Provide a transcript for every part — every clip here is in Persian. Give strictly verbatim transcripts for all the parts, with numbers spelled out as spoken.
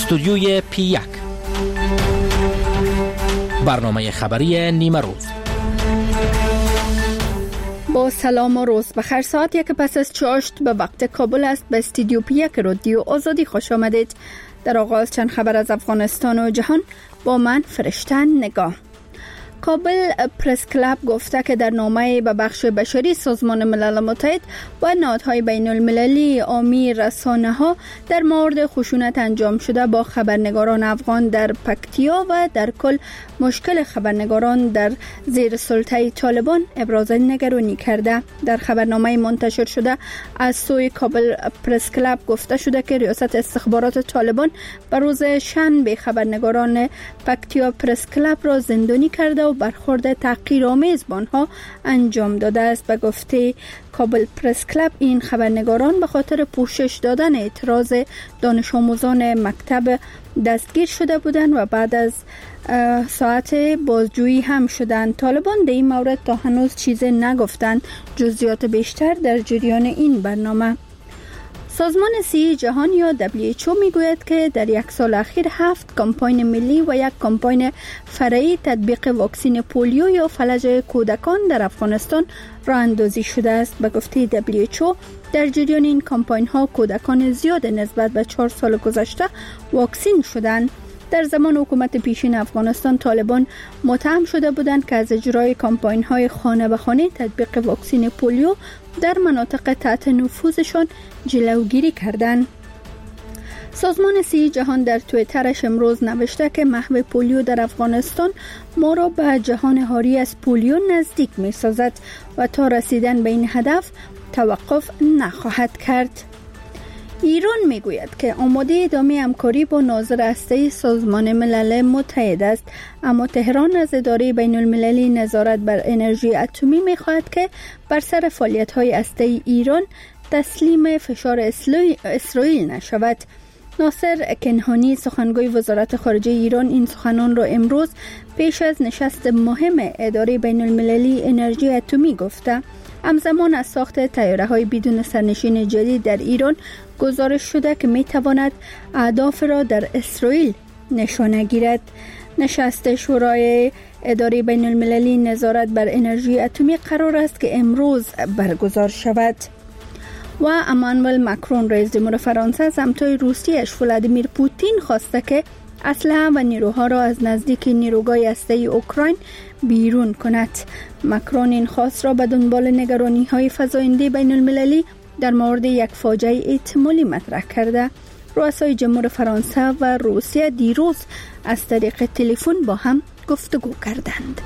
استودیوی پی یک، برنامه خبری نیمه روز. با سلام و روز بخیر. ساعت یک پس از چاشت به وقت کابل است. به استودیو پی یک رادیو آزادی خوش آمدید. در آغاز چند خبر از افغانستان و جهان با من فرشته نگاه. کابل پرس کلاب گفته که در نامه به بخش بشری سازمان ملل متحد و نهادهای بین المللی حامی رسانه‌ها در مورد خشونت انجام شده با خبرنگاران افغان در پکتیا و در کل مشکل خبرنگاران در زیر سلطه طالبان ابراز نگرانی کرده. در خبرنامه منتشر شده از سوی کابل پرس کلاب گفته شده که ریاست استخبارات طالبان بر روز شنبه خبرنگاران پکتیا پرس کلاب را زندانی کرده و برخورد تحقیرآمیز با آنها انجام داده است. به گفته کابل پرس کلاب این خبرنگاران به خاطر پوشش دادن اعتراض دانش آموزان مکتب دستگیر شده بودند و بعد از ساعت بازجویی هم شدند. طالبان در این مورد تا هنوز چیزی نگفتند. جزئیات بیشتر در جریان این برنامه. سازمان صحی جهان یا دبلیو اچ او میگوید که در یک سال اخیر هفت کمپاین ملی و یک کمپاین فرعی تطبیق واکسن پولیو یا فلج کودکان در افغانستان راه اندازی شده است. به گفته دبلیو اچ او در جریان این کمپاین ها کودکان زیاد نسبت به چهار سال گذشته واکسین شدند. در زمان حکومت پیشین افغانستان طالبان متهم شده بودند که از اجرای کمپاین های خانه به خانه تطبیق واکسن پولیو در مناطق تحت نفوذشان جلوگیری کردند. سازمان صحی جهان در توییترش امروز نوشته که محو پولیو در افغانستان ما را به جهان حاری از پولیو نزدیک می سازد و تا رسیدن به این هدف توقف نخواهد کرد. ایران میگوید که آماده ادامه همکاری با ناظر هسته‌ای سازمان ملل متحد است، اما تهران از اداره بین المللی نظارت بر انرژی اتمی میخواهد که بر سر فعالیت‌های هسته‌ای ایران تسلیم فشار اسرائیل نشود. ناصر کنعانی سخنگوی وزارت خارجه ایران این سخنان را امروز پیش از نشست مهم اداره بین المللی انرژی اتمی گفته. همزمان از ساخت طیاره‌های بدون سرنشین جدید در ایران گزارش شده که می‌تواند اهداف را در اسرائیل نشانه گیرد. نشست شورای اداره بین المللی نظارت بر انرژی اتمی قرار است که امروز برگزار شود. و امانوئل مکرون رئیس جمهور فرانسه از همتای روسیه‌اش ولادیمیر پوتین خواسته که اسلحه و نیروها را از نزدیک نیروگاه هسته‌ای اوکراین بیرون کند. مکرون این خواست را به دنبال نگرانی‌های فزاینده بین المللی در مورد یک فاجعه احتمالی مطرح کرده. رؤسای جمهور فرانسه و روسیه دیروز از طریق تلفن با هم گفتگو کردند.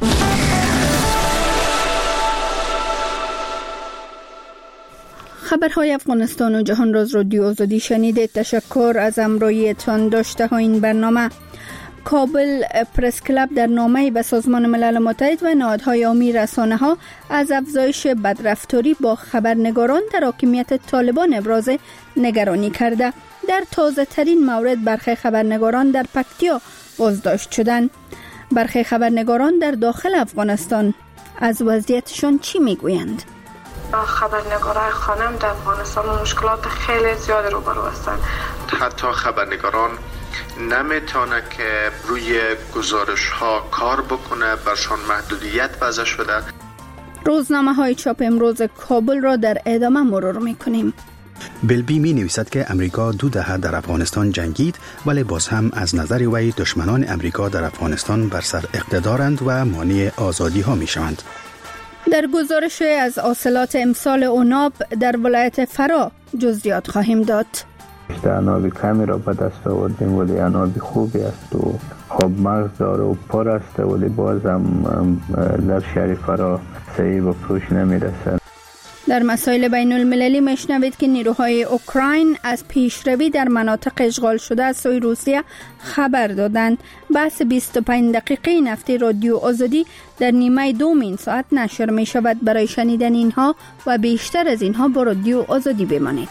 خبرهای افغانستان و جهان راز رادیو آزادی شنیده. تشکر از همراهیتان. داشته ها این برنامه. کابل پرس کلاب در نامه‌ای به سازمان ملل متحد و نهادهای حامی رسانه‌ها از افزایش بدرفتاری با خبرنگاران در حاکمیت طالبان ابراز نگرانی کرده. در تازه ترین مورد برخی خبرنگاران در پکتیا بازداشت شدند. برخی خبرنگاران در داخل افغانستان از وضعیتشان چی میگویند؟ خبرنگارای خانم در افغانستان مشکلات خیلی زیاد روبرو هستند. حتی خبرنگاران نمیتونه که روی گزارش ها کار بکنه، برشان محدودیت وضع شده. روزنامه های چاپ امروز کابل را در ادامه مرور میکنیم. بلبی می نویسد که امریکا دو دهه در افغانستان جنگید، ولی باز هم از نظر وی دشمنان امریکا در افغانستان بر سر اقتدارند و مانع آزادی ها می شوند. در گزارش از حاصلات امسال عناب در ولایت فرا جزئیات خواهیم داد. عناب کمی را به دست آوردیم ولی عناب خوبی است و خوب مغز داره و پر است، ولی بازم در شهر فرا صحیح به فروش نمیرسد. در مسائل بین المللی میشنوید که نیروهای اوکراین از پیشروی در مناطق اشغال شده از سوی روسیه خبر دادند. بحث بیست و پنج دقیقه این هفته رادیو آزادی در نیمه دوم این ساعت نشر می شود. برای شنیدن اینها و بیشتر از اینها با رادیو آزادی بمانید.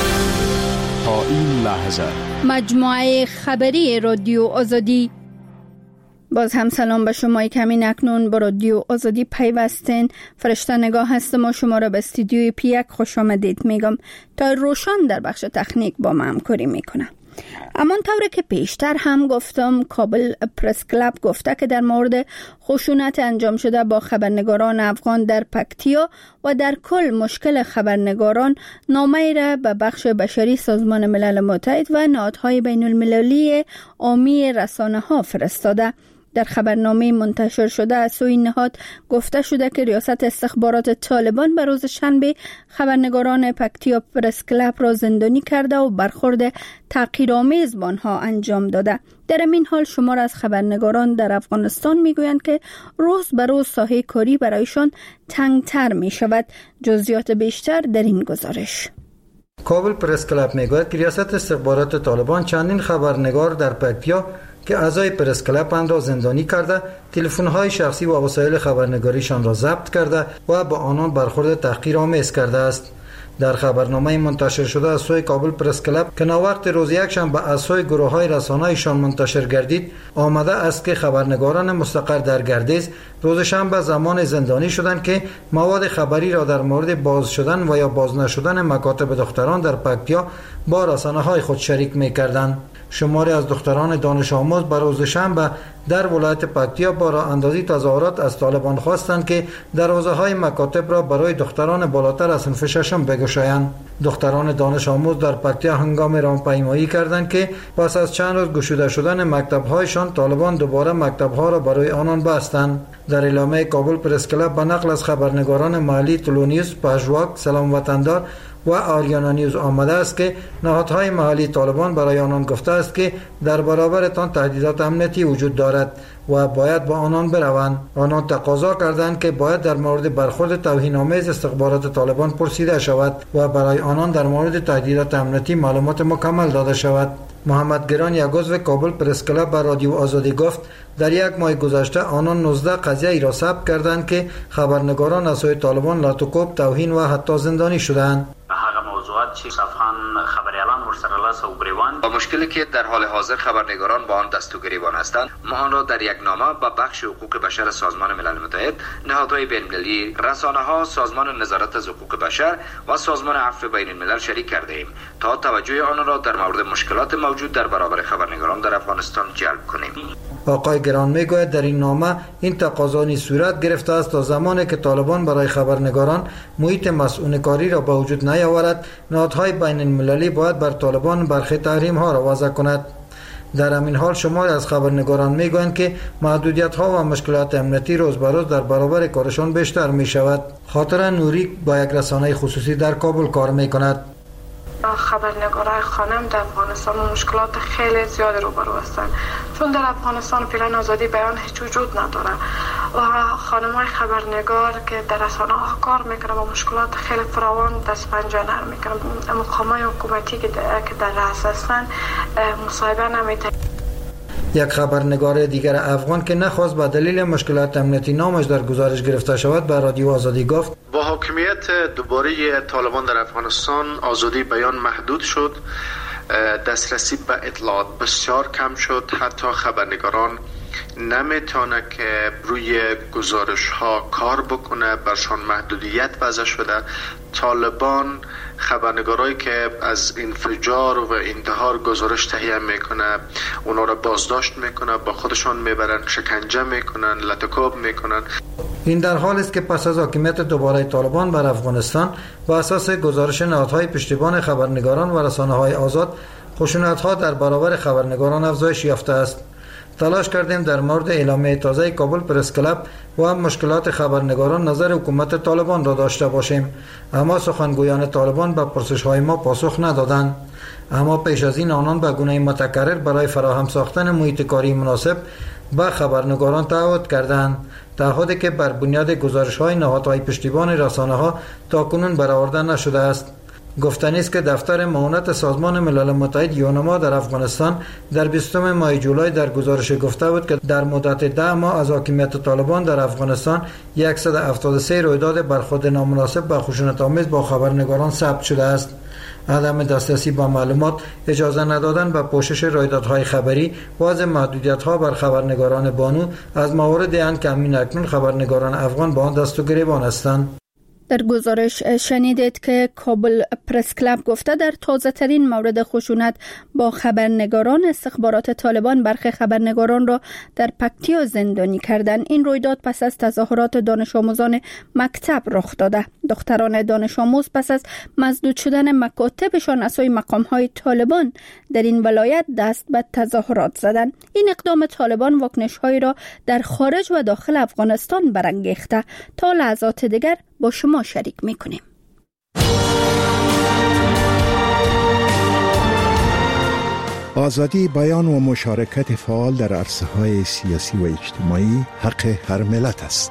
تا این لحظه مجموعه خبری رادیو آزادی باز هم سلام به شما که همین اکنون با رادیو آزادی پیوستین. فرشته نگاه هستم و شما را به استودیوی پی یک خوش آمدید میگم تا روشان در بخش تکنیک با ما همکاری میکنه. امان طوری که پیشتر هم گفتم، کابل پرس کلاب گفته که در مورد خشونت انجام شده با خبرنگاران افغان در پکتیا و در کل مشکل خبرنگاران نامه‌ای را به بخش بشری سازمان ملل متحد و نهادهای بین المللی عامی رسانه ها فرستاده. در خبرنامه منتشر شده از سوی نهاد گفته شده که ریاست استخبارات طالبان به روز شنبه خبرنگاران پکتیا پرس کلاب را زندانی کرده و برخورد تحقیرآمیز با آنها انجام داده. در این حال شمار از خبرنگاران در افغانستان میگویند که روز به روز ساحه کاری برایشان تنگتر می شود. جزئیات بیشتر در این گزارش. کابل پرس کلاب میگوید که ریاست استخبارات طالبان چندین خبرنگار در پکتیا که اعضای پرس کلاب اند را زندانی کرده، تلفن‌های شخصی و وسایل خبرنگاریشان را ضبط کرده و با آنان برخورد تحقیرآمیز کرده است. در خبرنامه منتشر شده از سوی کابل پرس کلاب که ناوقت روز یکشنبه از سوی گروه‌های رسانه‌ایشان منتشر گردید، آمده است که خبرنگاران مستقر در گردیز روز شنبه زمان زندانی شدند که مواد خبری را در مورد باز شدن و یا باز نشدن مکاتب دختران در پکتیا با رسانه‌های خود شریک می‌کردند. شماری از دختران دانش آموز بر روز شنبه در ولایت پکتیا با راه اندازی تظاهرات از طالبان خواستند که دروازه‌های مکاتب را برای دختران بالاتر از صنف ششم بگشایند. دختران دانش آموز در پکتیا هنگام راهپیمایی کردند که پس از چند روز گشوده شدن مکتب‌هایشان طالبان دوباره مکتب‌ها را برای آنان بستند. در اعلامیه کابل پرس کلاب به نقل از خبرنگاران محلی تلونیوز، پژواک، سلام وطندار و آریانا نیوز آمده است که نهادهای محلی طالبان برای آنان گفته است که در برابرتان تهدیدات امنیتی وجود دارد و باید با آنان بروند. آنان تقاضا کردند که باید در مورد برخورد توهین‌آمیز استخبارات طالبان پرسیده شود و برای آنان در مورد تهدیدات امنیتی معلومات مکمل داده شود. محمد گران، یک عضو کابل پرس کلاب، به رادیو آزادی گفت در یک ماه گذشته آنان نوزده قضیه ای را ثبت کردند که خبرنگاران از سوی طالبان لاتوکوب، توهین و حتی زندانی شدند. با مشکلی که در حال حاضر خبرنگاران با آن دست و گریبان هستند، ما آن را در یک نامه با بخش حقوق بشر سازمان ملل متحد، نهادهای بین المللی، رسانه‌ها، سازمان نظارت از حقوق بشر و سازمان عفو بین الملل شریک کرده ایم تا توجه آن را در مورد مشکلات موجود در برابر خبرنگاران در افغانستان جلب کنیم. آقای گران میگوید در این نامه این تقاضا نیز صورت گرفته است تا زمانی که طالبان برای خبرنگاران محیط مسئول کاری را به وجود نیاورد، نهادهای بین المللی باید بر طالبان برخی تحریم ها را وضع کند. در همین حال شماری از خبرنگاران میگویند که محدودیت ها و مشکلات امنیتی روز به روز در برابر کارشان بیشتر می شود. خاطر نوری با یک رسانه خصوصی در کابل کار می کند. خبرنگارای خانم در افغانستان مشکلات خیلی زیادی روبرو هستند، چون در افغانستان فعلا آزادی بیان هیچ وجود نداره و خانم‌های خبرنگار که در رسانه‌ها کار میکنن با مشکلات خیلی فراوان دست پنجه نرم میکنن. مقامات حکومتی که در رأس هستند مصاحبه نمیتونن. یک خبرنگار دیگر افغان که نخواست به دلیل مشکلات امنیتی نامش در گزارش گرفته شود به رادیو آزادی گفت با حاکمیت دوباره طالبان در افغانستان آزادی بیان محدود شد، دسترسی به اطلاعات بسیار کم شد، حتی خبرنگاران نمیتونه که روی گزارش ها کار بکنه، برشان محدودیت وضع شده. طالبان خبرنگارایی که از انفجار و انتحار گزارش تهیه میکنه اونا را بازداشت میکنه، با خودشان میبرن، شکنجه میکنن، لطکوب میکنن. این در حالی است که پس از حاکمیت دوباره طالبان بر افغانستان با اساس گزارش نهادهای پشتیبان خبرنگاران و رسانه‌های آزاد، خشونت‌ها در برابر خبرنگاران افزایش یافته است. تلاش کردیم در مورد اعلامیه تازه کابل پرس کلاب و مشکلات خبرنگاران نظر حکومت طالبان را داشته باشیم، اما سخنگویان طالبان به پرسش‌های ما پاسخ ندادند. اما پیش از این آنان به گونه متکرر برای فراهم ساختن محیط کاری مناسب به خبرنگاران تعهد کردند، تعهدی که بر بنیاد گزارش‌های نهادهای پشتیبان رسانه‌ها تاکنون برآورده نشده است. گفتنی است که دفتر معاونت سازمان ملل متحد یونما در افغانستان در بیستم ماه جولای در گزارش گفته بود که در مدت ده ماه از حاکمیت طالبان در افغانستان صد و هفتاد و سه رویداد برخورد نامناسب و خشونت‌آمیز با خبرنگاران ثبت شده است. عدم دسترسی به معلومات، اجازه ندادن به پوشش رویدادهای خبری، وضع محدودیت‌ها بر خبرنگاران بانو از موارد اند که همین اکنون خبرنگاران افغان با آن دست و گریبان هستند. در گزارش شنیدید که کابل پرس کلاب گفته در تازه ترین مورد خشونت با خبرنگاران استخبارات طالبان برخی خبرنگاران را در پکتیا زندانی کردند. این رویداد پس از تظاهرات دانش آموزان مکتب رخ داده. دختران دانش آموز پس از مسدود شدن مکاتبشان از سوی مقام‌های طالبان در این ولایت دست به تظاهرات زدند. این اقدام طالبان واکنش‌هایی را در خارج و داخل افغانستان برانگیخته. تا لحظات دیگر با شما شریک میکنیم. آزادی بیان و مشارکت فعال در عرصه‌های سیاسی و اجتماعی حق هر ملت است.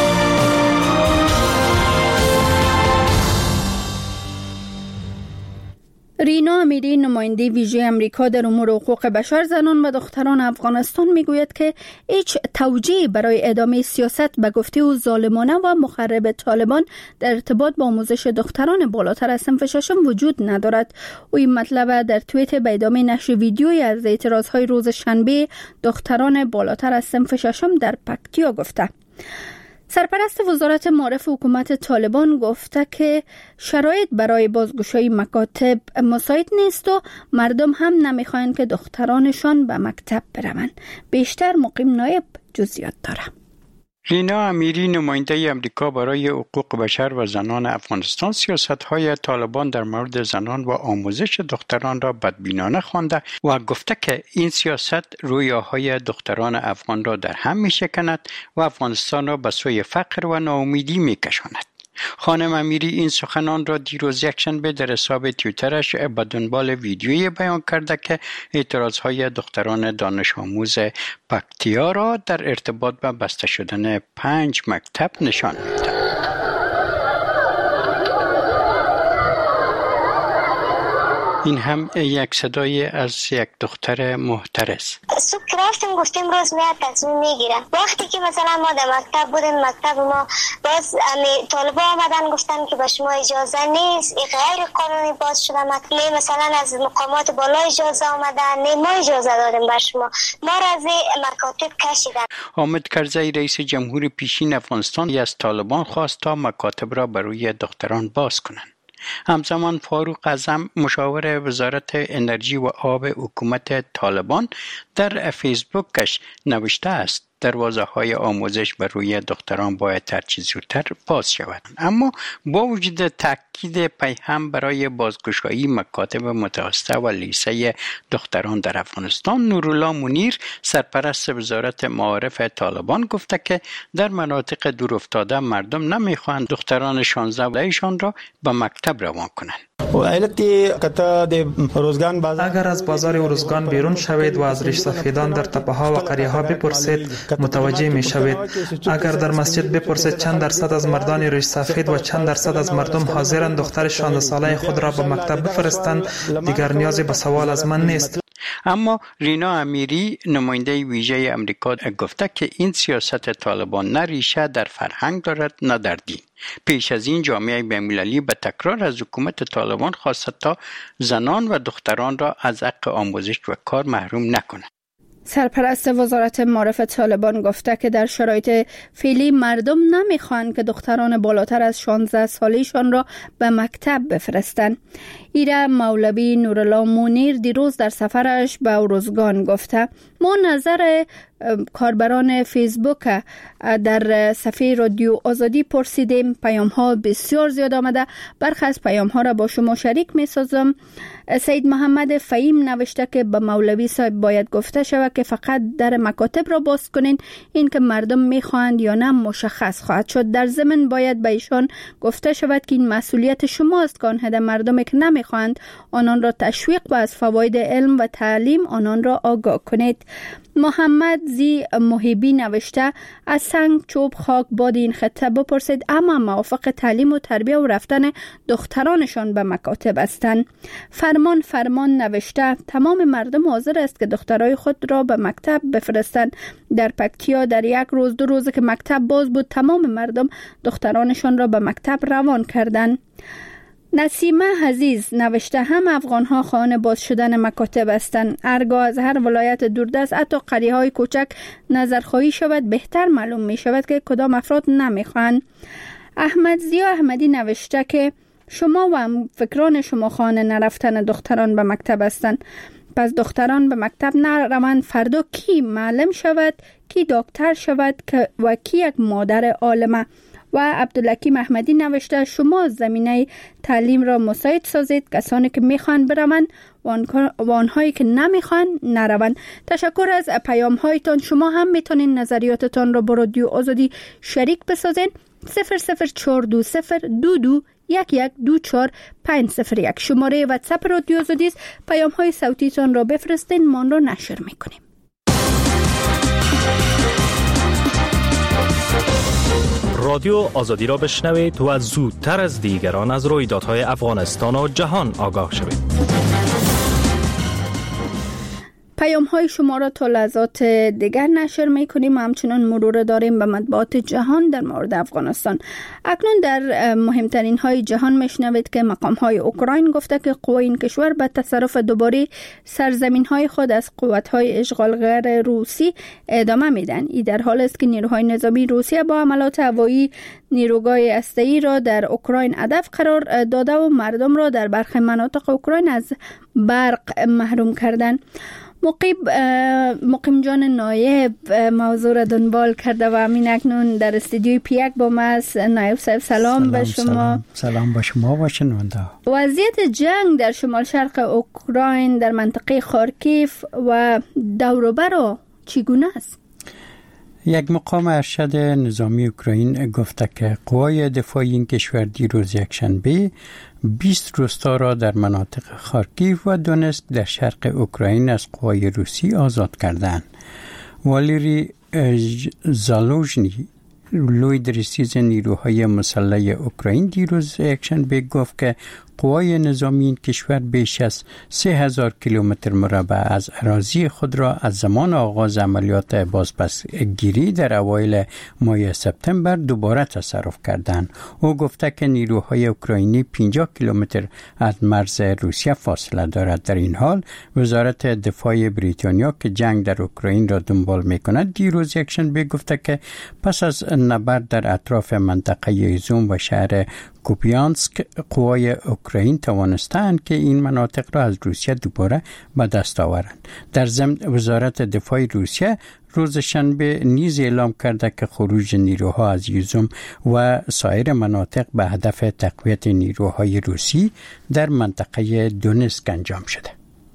رینا امیری، نماینده ویژه امریکا در امور حقوق بشر زنان و دختران افغانستان میگوید که هیچ توجیهی برای ادامه سیاست به گفته او ظالمانه و مخرب طالبان در ارتباط با آموزش دختران بالاتر از صنف ششم وجود ندارد. او این مطلب در توییت به ادامه نشر ویدیویی از اعتراضهای روز شنبه دختران بالاتر از صنف ششم در پکتیا گفته. سرپرست وزارت معارف حکومت طالبان گفته که شرایط برای بازگشایی مکاتب مساعد نیست و مردم هم نمیخواهند که دخترانشان به مکتب بروند. بیشتر مقیم نایب جزئیات داره. رینا امیری، نماینده امریکا برای حقوق بشر و زنان افغانستان، سیاست‌های طالبان در مورد زنان و آموزش دختران را بدبینانه خوانده و گفته که این سیاست رویاهای دختران افغان را در هم می‌شکند و افغانستان را به سوی فقر و ناامیدی می‌کشاند. خانم امیری این سخنان را دیروز یکشنبه در حساب توییترش به دنبال ویدیویی بیان کرده که اعتراضهای دختران دانش آموز پکتیا را در ارتباط با بسته شدن پنج مکتب نشان می‌دهد. این هم یک صدای از یک دختر محترس. صبح که رفتیم گفتیم روز میاد تصمیم میگیرن. وقتی که مثلا ما در مکتب بودیم، مکتب ما باز طالبا آمدن گفتن که به شما اجازه نیست، این غیر قانونی باز شده مکتب، مثلا از مقامات بالا اجازه آمدن، نه ما اجازه دادیم به شما، ما را از مکاتب کشیدن. حامد کرزی رئیس جمهور پیشین افغانستان از طالبان خواست تا مکاتب را برای دختران باز کنند. همزمان فاروق اعظم، مشاور وزارت انرژی و آب حکومت طالبان، در فیسبوکش نوشته است دروازه‌های آموزش بر روی دختران باید هرچه زودتر باز شود. اما با وجود تاکید پیهم برای بازگشایی مکاتب متوسطه و لیسه دختران در افغانستان، نورالله منیر، سرپرست وزارت معارف طالبان، گفته که در مناطق دورافتاده مردم نمیخواهند دختران شانزده ساله‌شان را به مکتب روان کنند. اگر از بازار ارزگان بیرون شوید و از ریش سفیدان در تپه ها و قریه ها بپرسید متوجه می شوید. اگر در مسجد بپرسید چند درصد از مردان ریش سفید و چند درصد از مردم حاضرند دختر شانزده ساله خود را به مکتب بفرستند، دیگر نیازی به سوال از من نیست. اما رینا امیری، نماینده ویژه امریکا، گفته که این سیاست طالبان نه ریشه در فرهنگ دارد نه در دین. پیش از این جامعه بین‌المللی به تکرار از حکومت طالبان خواسته تا زنان و دختران را از حق آموزش و کار محروم نکند. سرپرست وزارت معارف طالبان گفته که در شرایط فعلی مردم نمیخوان که دختران بالاتر از شانزده سالشان را به مکتب بفرستند. ایره مولوی نورالله منیر دیروز در سفرش به ارزگان گفته ما نظر کاربران فیسبوک در صفحه رادیو آزادی پرسیدیم. پیام ها بسیار زیاد آمده. برخی از پیام ها را با شما شریک می سازم. سید محمد فهیم نوشته که به مولوی صاحب باید گفته شود که فقط در مکاتب را باز کنین. این که مردم می خواهند یا نه مشخص خواهد شد. در ضمن باید به ایشان گفته شود که این مسئولیت شماست که آنها مردم که نمی خواهند آنان را تشویق و از فواید علم و تعلیم آنان را آگاه کنید. محمد زی محبی نوشته از سنگ، چوب، خاک، باد این خطه بپرسید اما موافق تعلیم و تربیه و رفتن دخترانشان به مکاتب هستند. فرمان فرمان نوشته تمام مردم حاضر است که دخترای خود را به مکتب بفرستند. در پکتیا در یک روز دو روز که مکتب باز بود تمام مردم دخترانشان را به مکتب روان کردند. نسیمه عزیز نوشته هم افغان ها خواهان باز شدن مکاتب هستند. هرگاه از هر ولایت دوردست حتی قریه های کوچک نظرخواهی شود بهتر معلوم می شود که کدام افراد نمی خواهند. احمد زیا احمدی نوشته که شما و فکران شما خواهان نرفتن دختران به مکتب هستند. پس دختران به مکتب نروند، فردا کی معلم شود، کی دکتر شود و کی یک مادر عالمه. و عبدالحکیم احمدی نوشته شما زمینه تعلیم را مساعد سازید، کسانی که میخوان بروند و آنهایی که نمیخوان نروند. تشکر از پیام هایتان. شما هم میتونین نظریاتتان را با رادیو آزادی شریک بسازین. صفر صفر چهار دو صفر دو دو یک یک دو چهار پنج صفر یک شماره واتساپ رادیو آزادی است. پیام های صوتیتان را بفرستین، ما آن را نشر میکنیم. رادیو آزادی را بشنوید و زودتر از دیگران از رویدادهای افغانستان و جهان آگاه شوید. پیام های شما را تا لحظات دیگر نشر می کنیم. همچنان مرور داریم به مطبوعات جهان در مورد افغانستان. اکنون در مهمترین های جهان میشنوید که مقام های اوکراین گفته که قوای این کشور به تصرف دوباره سرزمین های خود از قوت های اشغالگر روسی ادامه میدن. این در حال است که نیروهای نظامی روسیه با حملات هوایی نیروگاه هسته‌ای را در اوکراین هدف قرار داده و مردم را در برخی مناطق اوکراین از برق محروم کردند. مقیم مقیم جان نایب موضوع را دنبال کرده و همین اکنون در استودیوی پیک با ما است. نایب صاحب سلام, سلام به شما. سلام, سلام با شما و شنونده. وضعیت جنگ در شمال شرق اوکراین در منطقه خارکیف و دوروبر را چگونه است؟ یک مقام ارشد نظامی اوکراین گفته که قوای دفاعی این کشور دیروز یکشنبه بیست روستا را در مناطق خارکیف و دونسک در شرق اوکراین از قوای روسی آزاد کردند. والری زالوژنی لوی درسیز نیروهای مسلح اوکراین دیروز یکشنبه گفت که قوای نظامی این کشور بیش از سه هزار کیلومتر مربع از اراضی خود را از زمان آغاز عملیات بازپسگیری در اوایل ماه سپتامبر دوباره تصرف کردند. او گفته که نیروهای اوکراینی پنجاه کیلومتر از مرز روسیه فاصله دارد. در این حال وزارت دفاع بریتانیا که جنگ در اوکراین را دنبال می‌کند دیروز یکشنبه گفته که پس از نبرد در اطراف منطقه ایزوم و شهر کوپیانسک قوای اوکراین توانستند که این مناطق را از روسیه دوباره به دست آورند. در ضمن وزارت دفاع روسیه روز شنبه نیز اعلام کرده که خروج نیروها از یوزوم و سایر مناطق به هدف تقویت نیروهای روسی در منطقه دونسک انجام شده.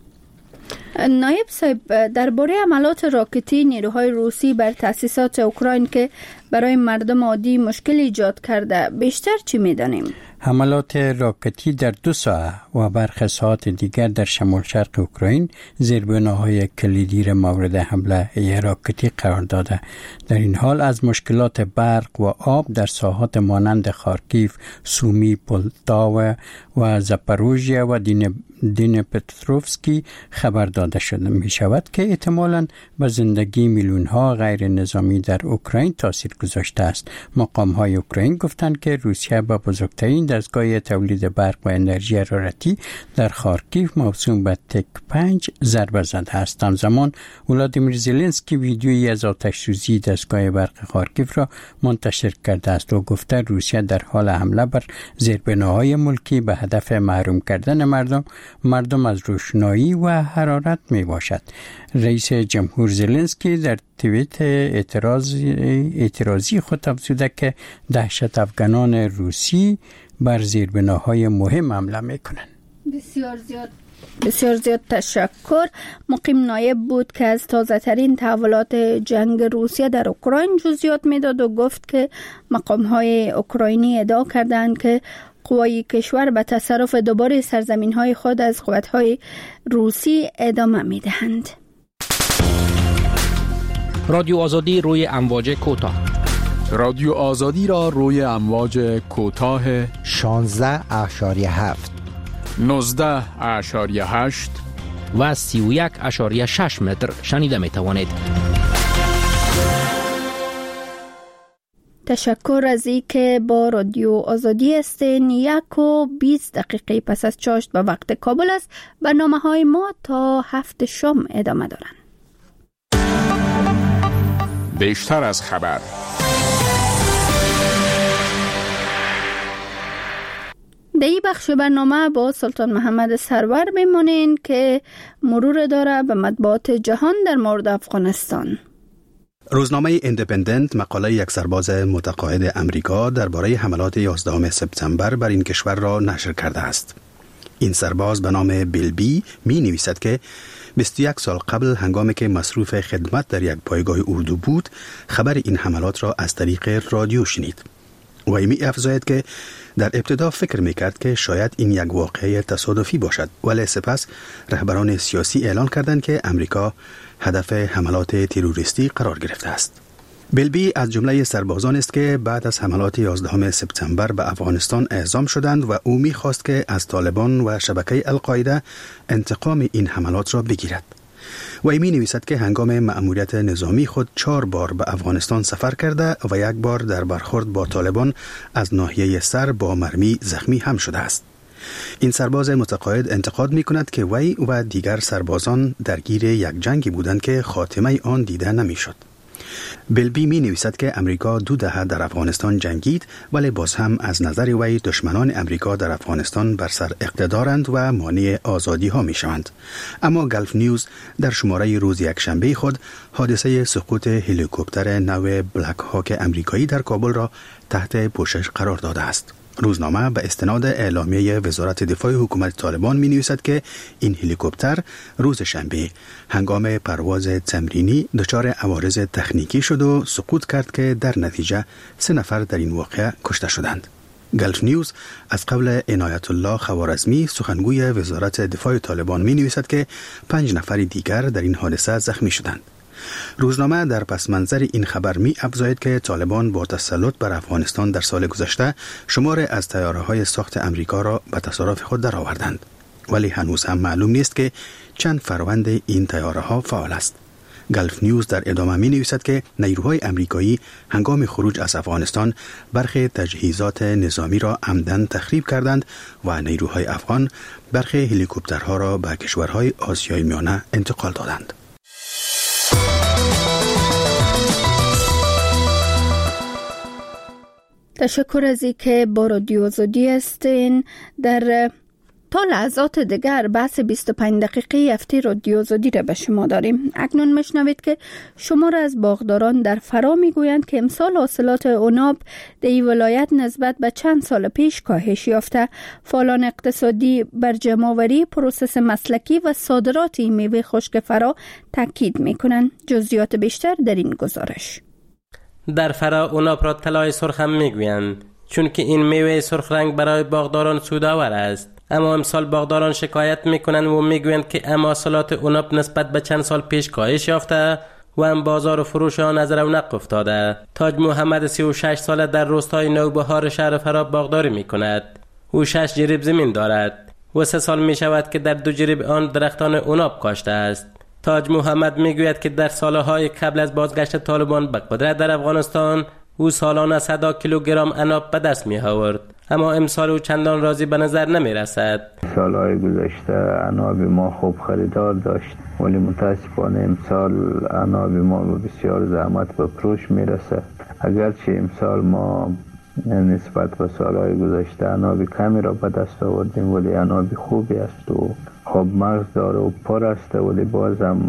نایب صاحب درباره عملات راکتی نیروهای روسی بر تأسیسات اوکراین که برای مردم عادی مشکل ایجاد کرده بیشتر چی می‌دانیم؟ حملات راکتی در دو ساعت و برخی ساعت دیگر در شمال شرق اوکراین زیربناهای کلیدی را مورد حمله راکتی قرار داده. در این حال از مشکلات برق و آب در ساحات مانند خارکیف، سومی، پولتاوا و زاپاروژیا و دین دینپتروفسکی خبر داده شده می شود که احتمالاً به زندگی میلیون ها غیر نظامی در اوکراین تاثیر گذاشته است. مقام های اوکراین گفتند که روسیه به بزرگترین دستگاه تولید برق و انرژی حرارتی در خارکیف موسوم به تک پنج ضربه زده است. همزمان ولادیمیر زلنسکی ویدیویی از آتش سوزی دستگاه برق خارکیف را منتشر کرده است و گفته روسیه در حال حمله بر زیربناهای ملکی به هدف محروم کردن مردم مردم از روشنایی و حرارت می باشد. رئیس جمهور زلنسکی در توییت اعتراضی, اعتراضی خود افزوده که دهشت افغانان روسی بر زیربناهای مهم حمله می کنند. بسیار زیاد بسیار زیاد تشکر. مقیم نایب بود که از تازه ترین تحولات جنگ روسیه در اوکراین جزئیات میداد و گفت که مقام های اوکراینی ادعا کردند که قوای کشور به تصرف دوباره سرزمین های خود از قوت های روسی ادامه می دهند. رادیو آزادی روی امواج کوتاه. رادیو آزادی را روی امواج کوتاه شانزده اشاریه هفت نوزده اشاریه هشت و سی و یک اشاریه شش متر شنیده می توانید. تشکر از ای که با رادیو آزادی هستین. یک و بیست دقیقه پس از چاشت به وقت کابل است. برنامه های ما تا هفت شام ادامه دارن. بیشتر از خبر. در این بخش برنامه با سلطان محمد سرور بمانین که مرور داره به مطبوعات جهان در مورد افغانستان. روزنامه ایندیپندنت مقاله یک سرباز متقاعد امریکا درباره حملات یازدهم سپتامبر بر این کشور را نشر کرده است. این سرباز به نام بیل بی می نویسد که بیست و یک سال قبل هنگامی که مصروف خدمت در یک پایگاه اردو بود، خبر این حملات را از طریق رادیو شنید. و می افزاید که در ابتدا فکر میکرد که شاید این یک واقعه تصادفی باشد، ولی سپس رهبران سیاسی اعلان کردند که امریکا هدف حملات تروریستی قرار گرفته است. بیلبی از جمله سربازان است که بعد از حملات یازدهم سپتامبر به افغانستان اعزام شدند و او می‌خواست که از طالبان و شبکه القاعده انتقام این حملات را بگیرد. و می نویسد که هنگام مأموریت نظامی خود چهار بار به افغانستان سفر کرده و یک بار در برخورد با طالبان از ناحیه سر با مرمی زخمی هم شده است. این سرباز متقاعد انتقاد می کند که وی و دیگر سربازان درگیر یک جنگی بودند که خاتمه آن دیده نمی شد. بیلبی می نویسد که امریکا دو دهه در افغانستان جنگید، ولی باز هم از نظر وی دشمنان امریکا در افغانستان بر سر اقتدارند و مانع آزادی ها می شوند. اما گلف نیوز در شماره روز یک شنبه خود حادثه سقوط هلیکوپتر نو بلک هاک امریکایی در کابل را تحت پوشش قرار داده است. روزنامه به استناد اعلامیه وزارت دفاع حکومت طالبان می نویسد که این هلیکوپتر روز شنبه هنگام پرواز تمرینی دچار عوارض تکنیکی شد و سقوط کرد که در نتیجه سه نفر در این واقعه کشته شدند. گلف نیوز از قبل عنایت الله خوارزمی سخنگوی وزارت دفاع طالبان می نویسد که پنج نفر دیگر در این حادثه زخمی شدند. روزنامه در پس منظر این خبر می افزاید که طالبان با تسلط بر افغانستان در سال گذشته شمار از طیاره‌های ساخت امریکا را به تصرف خود درآوردند، ولی هنوز هم معلوم نیست که چند فروند این طیاره‌ها فعال است. گلف نیوز در ادامه می نویسد که نیروهای امریکایی هنگام خروج از افغانستان برخی تجهیزات نظامی را عمدن تخریب کردند و نیروهای افغان برخی هلیکوپترها را به کشورهای آسیای میانه انتقال دادند. تشکر از این که با رادیو آزادی هستین. در تا لحظات دیگر بحث بیست و پنج دقیقه هفته رادیو آزادی را به شما داریم. اکنون مشنوید که شمار از باغداران در فرا میگویند که امسال حاصلات عناب در این ولایت نسبت به چند سال پیش کاهش یافته. فعالان اقتصادی بر جمع‌آوری پروسس مسلکی و صادرات این میوه خشک فرا تاکید میکنند. جزئیات بیشتر در این گزارش. در فرا عناب را طلای سرخ هم میگویند، چون که این میوه سرخ رنگ برای باغداران سودآور است. اما امسال باغداران شکایت میکنند و میگویند که محصولات عناب نسبت به چند سال پیش کاهش یافته و هم بازار و فروش آن از رونق افتاده. تاج محمد سی و شش ساله در روستای نوبهار شهر فرا باغداری میکند. او شش جریب زمین دارد و سه سال میشود که در دو جریب آن درختان عناب کاشته است. تاج محمد میگوید که در سالهای قبل از بازگشت طالبان به قدرت در افغانستان او سالانه صد کیلوگرم عناب به دست می آورد، اما امسال او چندان راضی به نظر نمی رسد. سالهای گذشته عناب ما خوب خریدار داشت، ولی متاسفانه امسال عناب ما به بسیار زحمت به فروش می رسد. اگرچه امسال ما نسبت به سالهای گذشته عناب کمی را به دست آوردیم، ولی عناب خوبی است و خوب مغز داره و پر است، ولی بازم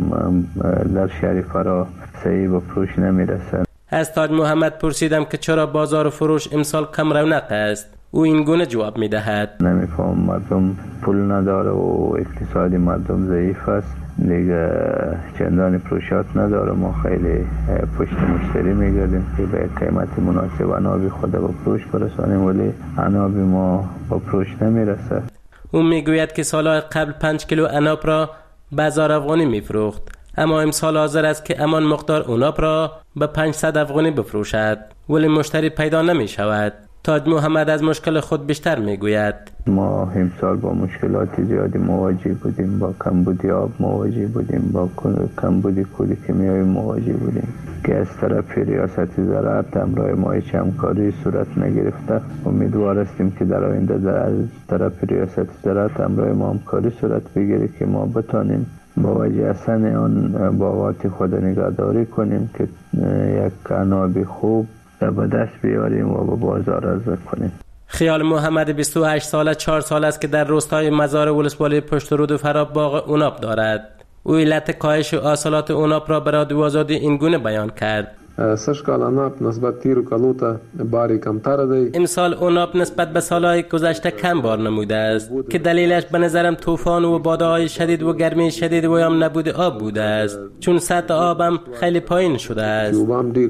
در شهر فرا صحیح به فروش نمی رسد. از تاج محمد پرسیدم که چرا بازار و فروش امسال کم رونق است. او این گونه جواب می دهد: نمیفهم، مردم پول نداره و اقتصادی مردم ضعیف است دیگه، چندانی فروشات نداره. ما خیلی پشت مشتری میگردیم که به قیمت مناسب عناب خود به فروش برسانیم، ولی عناب ما به فروش نمیرسه. او میگوید که سالهای قبل پنج کیلو عناب را بازار افغانی میفروخت، اما امسال حاضر است که همان مقدار عناب را به پانصد افغانی بفروشد، ولی مشتری پیدا نمی شود. تاج محمد از مشکل خود بیشتر می گوید. ما امسال با مشکلات زیادی مواجه بودیم، با کمبود آب مواجه بودیم، با کمبود کود کیمیایی مواجه بودیم که از طرف ریاست زراعت همراه ما هیچ همکاری صورت نگرفته. امیدوار هستیم که در آینده در از طرف ریاست زراعت همراه ما همکاری صورت بگیره که ما بتانیم با وجه اصلا آن باغات خود نگهداری کنیم که یک عناب خوب به دست بیاریم و به بازار عرضه کنیم. خیال محمد بیست و هشت ساله چهار سال است که در روستای مزار ولسوالی پشت رود فرا باغ عناب دارد. او علت کاهش حاصلات عناب را به رادیو آزادی این گونه بیان کرد: سشکال عناب نسبت تیر کلوتا باری کمتر دی. امسال عناب نسبت به سالهای گذشته کم بار نموده است که دلیلش به نظرم طوفان و بادهای شدید و گرمی شدید و هم نبود آب بوده است، چون سطح آبم خیلی پایین شده است.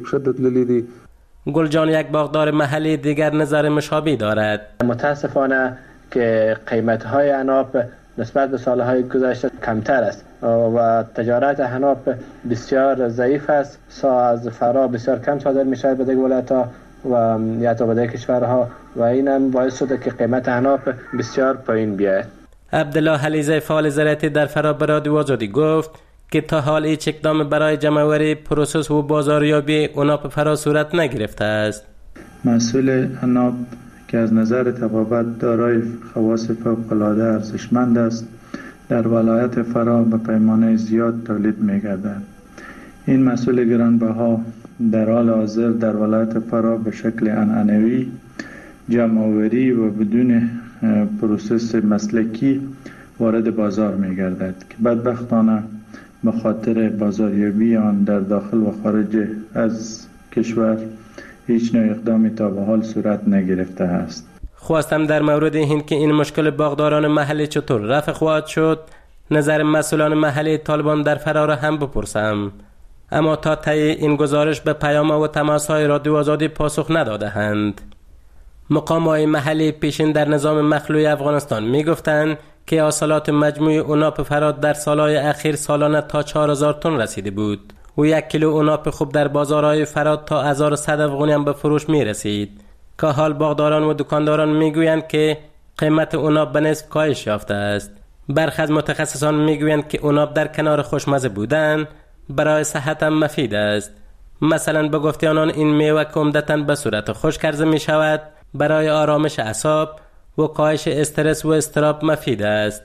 گلجان یک باغدار محلی دیگر نظر مشابه دارد. متاسفانه که قیمت‌های عناب نسبت به سالهای گذشته کمتر است و تجارت عناب بسیار ضعیف است. سا از فرا بسیار کم صادر می‌شود به دیگر ولایت‌ها و یا تا به دیگر کشورها و این هم باعث شده که قیمت عناب بسیار پایین بیاید. عبدالله حلیزه فعال زراعتی در فرا به رادیو آزادی گفت که تا حال هیچ اقدام برای جمع‌آوری پروسس و بازاریابی عناب فرا صورت نگرفته است. محصول عناب که از نظر طبابت دارای خواص فوق‌العاده ارزشمند است، در ولایت فرا به پیمانه زیاد تولید می‌گردد. این محصول گرانبها در حال حاضر در ولایت فرا به شکل عنعنوی جمع‌آوری و بدون پروسس مسلکی وارد بازار می‌گردد که بدبختانه به خاطر بازاریابی آن در داخل و خارج از کشور هیچ نوع اقدامی تا به حال صورت نگرفته است. خواستم در مورد این که این مشکل باغداران محلی چطور رفع خواهد شد نظر مسئولان محلی طالبان در فرا را هم بپرسم، اما تا طی این گزارش به پیام و تماس‌های رادیو آزادی پاسخ نداده‌اند. مقام‌های محلی پیشین در نظام مخلوع افغانستان می‌گفتند که حاصلات مجموعی عناب فرا در سالهای اخیر سالانه تا چهار هزار تن رسیده بود و یک کیلو عناب خوب در بازارهای فرا تا هزار و صد افغانی هم به فروش می رسید که حال باغداران و دکانداران می گویند که قیمت عناب به نصف کاهش یافته است. برخی از متخصصان می گویند که عناب در کنار خوشمزه بودن برای صحت هم مفید است. مثلا به گفته آنان این میوه که عمدتاً به صورت خشک عرضه می شود برای آرامش اعصاب و کاهش استرس و اضطراب مفید است.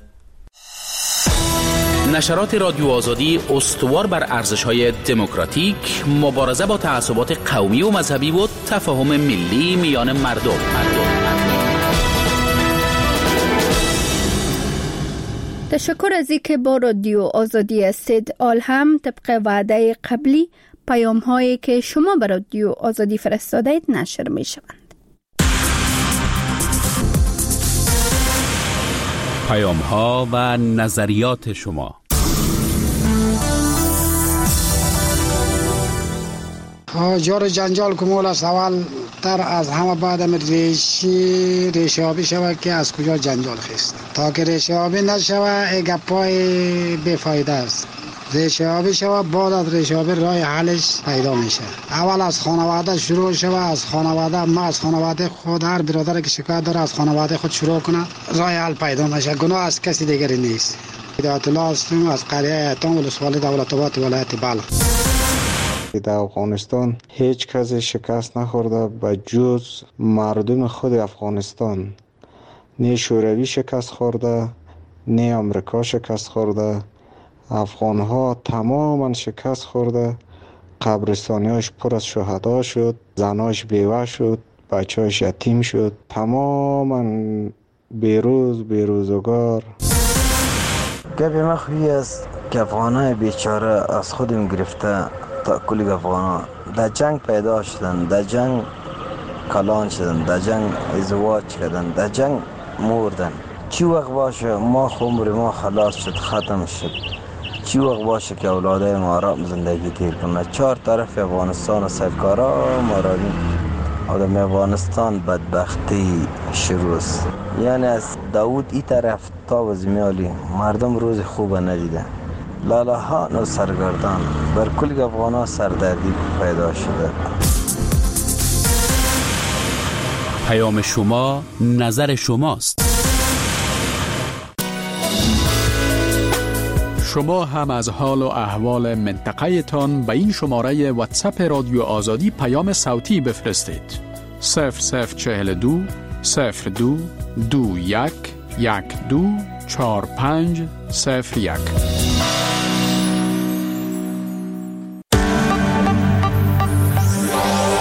نشرات رادیو آزادی استوار بر ارزش‌های دموکراتیک، مبارزه با تعصبات قومی و مذهبی و تفاهم ملی میان مردم. تشکر از اینکه با رادیو آزادی استدلال هم طبق وعده قبلی پیام هایی که شما به رادیو آزادی فرستادید نشر می شوند. پیام ها و نظریات شما. جار جنجال کمول است. اول تر از همه بعدم ریشی ریشابی شود که از کجا جنجال خیست. تا که ریشابی نشود گپای بیفایده است. ریشابی شود، بعد از ریشابی راه حلش پیدا میشه. اول از خانواده شروع شود، از خانواده ما از خانواده خود هر برادر که شکایت داره از خانواده خود شروع کنه راه حل پیدا میشه. گناه از کسی دیگری نیست. هدایت الله هستم از قریه ایتام ولسوالی دولت آباد ولایت بلخ. در افغانستان هیچ کسی شکست نخورده به جز مردم خود افغانستان. نه شوروی شکست خورده، نه امریکا شکست خورده. افغان ها تماما شکست خورده. قبرستانیاش پر از شهدا شد، زناش بیوه شد، بچه‌اش یتیم شد، تماما بیروز بیروزگار. گپی مخفی است که افغانای بیچاره از خودم گرفته تا کلی افغانا در جنگ پیدا شدن، در جنگ کلان شدن، در جنگ ازدواج کردن، در جنگ مردن. چی وقت باشه ما عمر ما خلاص شد، ختم شد. چی وقت باشه که اولادای ما آرام زندگی تیر کنه. چهار طرف افغانستان و سرکارا مرادی آدم افغانستان بدبختی شروع است. یعنی از داود ای طرف تا وزمیالی مردم روز خوب ندیدن. لالهان و سرگردان بر کل افغانا سردردی پیدا شده. پیام شما نظر شماست. شما هم از حال و احوال منطقه تان به این شماره واتساپ رادیو آزادی پیام صوتی بفرستید. صفر صفر چهل دو صفر دو دو یک یک دو چهار پنج صفر یک.